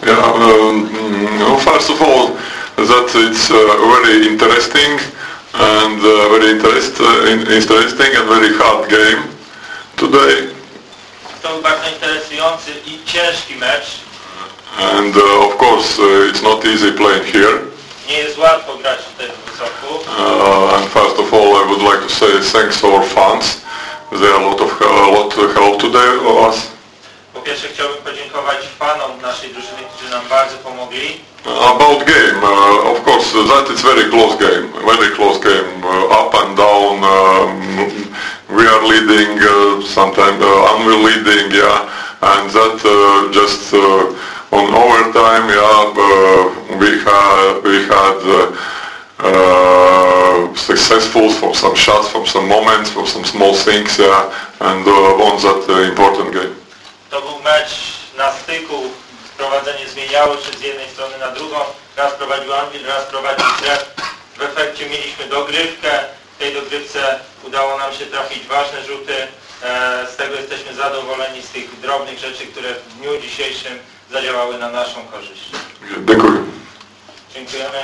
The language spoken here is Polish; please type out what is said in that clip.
Yeah, first of all, that it's very interesting and very interesting and very hard game today. To był bardzo interesujący i ciężki mecz. And of course, it's not easy playing here. Nie jest łatwo grać tutaj w Wysoku. And first of all, I would like to say thanks to our fans. They are a lot help today for us. Po pierwsze chciałbym podziękować fanom naszej drużyny, którzy nam bardzo pomogli. About game, of course, that is very close game, up and down. We are leading, sometimes we're leading, yeah, and that just on overtime, yeah, we had successful from some shots, from some moments, from some small things, yeah, and won that important game. To był mecz na styku, prowadzenie zmieniało się z jednej strony na drugą, raz prowadził Anvil, raz prowadził Tref. W efekcie mieliśmy dogrywkę, w tej dogrywce udało nam się trafić ważne rzuty, z tego jesteśmy zadowoleni, z tych drobnych rzeczy, które w dniu dzisiejszym zadziałały na naszą korzyść. Dziękuję. Dziękujemy.